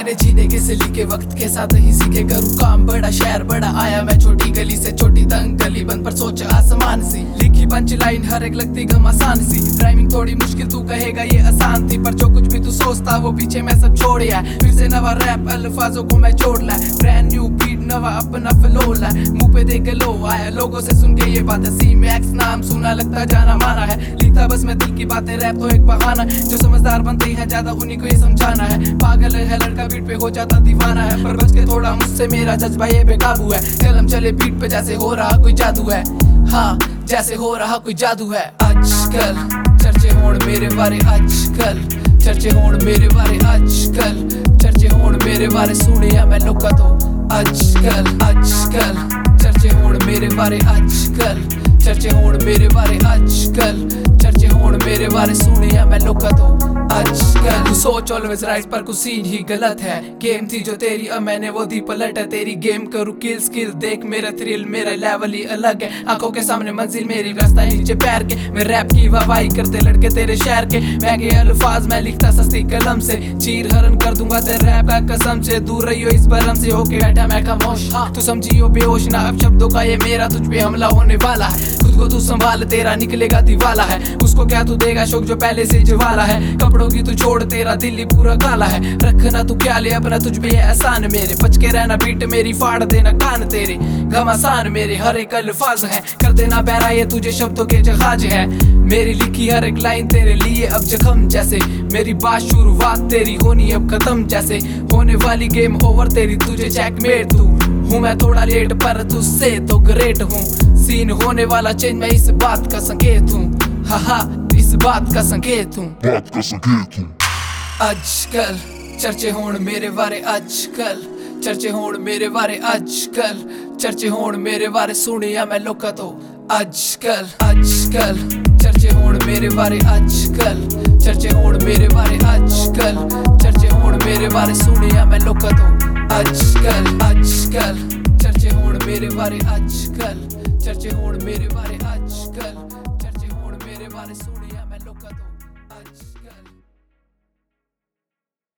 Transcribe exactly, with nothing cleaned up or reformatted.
मैंने जीने के से लिखे वक्त के साथ ही सीखे, करूँ काम बड़ा शहर बड़ा, आया मैं छोटी गली से, छोटी तंग गली बंद पर सोच आसमान सी, लिखी पंच लाइन हर एक लगती गम आसान सी, ड्राइविंग थोड़ी मुश्किल तू कहेगा ये आसान थी, पर जो कुछ भी तू सोचता वो पीछे मैं सब छोड़ आया, फिर से नवा रैप अल्फाजों को मैं जोड़ ला, ब्रांड न्यू बीट नवा अपना फ्लो ला, मुंह पे देख लो आया लोगों से सुन के ये बात, सी मैक्स नाम सुना लगता जाना माना है, लिखता बस मैं दिल की बातें, रैप तो एक बहाना, जो समझदार बनते हैं ज्यादा उन्हीं को ये समझाना है, पागल है लड़का बीट पे हो जाता दीवाना है, पर बच के थोड़ा मुझसे मेरा जज्बा ये बेकाबू है, कलम चले बीट पे जैसे हो रहा कोई जादू है, हाँ जैसे हो रहा कोई जादू है। आजकल चर्चे होण मेरे बारे, आजकल चर्चे होण मेरे बारे, आजकल चर्चे होण मेरे बारे, सुनिया मैं लोका तो आजकल आजकल चर्चे होण मेरे बारे, आजकल चर्चे होण मेरे बारे, आजकल चर्चे होण मेरे बारे, सुनिया मैं लोका तो आजकल। तू सोच ऑलवेज राइट पर कुछ सीन ही गलत है, गेम थी जो तेरी अब मैंने वो दी पलट है, तेरी गेम करूँ किल स्किल देख मेरा थ्रिल, मेरा लेवल ही अलग है, आंखों के सामने मंजिल मेरी रास्ता है नीचे पैर के, मैं रैप की वाहवाही करते लड़के तेरे शहर के, महंगे अल्फाज मैं लिखता सस्ती कलम से, चीर हरण कर दूंगा तेरे रैप का कसम से, दूर रहियो इस भरम से होके बैठा मैं खामोश, हाँ तू समझियो बेहोश ना, अब शब्दों का ये मेरा तुझ पे हमला होने वाला है, खुद को तू संभाल तेरा निकलेगा दीवाला है, उसको क्या तू देगा शौक जो पहले से जवाला है, कपड़ों की तू छोड़ तेरा दिल ही पूरा काला है, रखना तू क्या ले अपना तुझ पे एहसान मेरे, बच के रहना बीट मेरी फाड़ देना कान तेरे, गम आसान मेरे हर एक अल्फाज है, कर देना बहरा ये तुझे शब्दों के जहाज है, मेरी लिखी हर एक लाइन तेरे लिए अब जख्म जैसे, मेरी बात शुरुआत तेरी होनी अब खत्म जैसे, होने वाली गेम ओवर तेरी तुझे चेकमेट तू, हूँ मैं थोड़ा लेट पर तुझसे तो ग्रेट हूँ, सीन होने वाला चेंज मैं इस बात का संकेत हूँ, हा हा इस बात का संकेत हूँ, बात का संकेत हूँ। आजकल चर्चे होण मेरे बारे, आजकल चर्चे होण मेरे बारे, आजकल चर्चे होण मेरे बारे, सुनिया मैं लोका तो आजकल आजकल चर्चे होण मेरे बारे, आजकल चर्चे होण मेरे बारे, आजकल चर्चे होण मेरे बारे, सुनिया मैं लोका तो आजकल आजकल चर्चे होण मेरे बारे, आजकल चर्चे होण मेरे बारे, आजकल चर्चे होण मेरे बारे।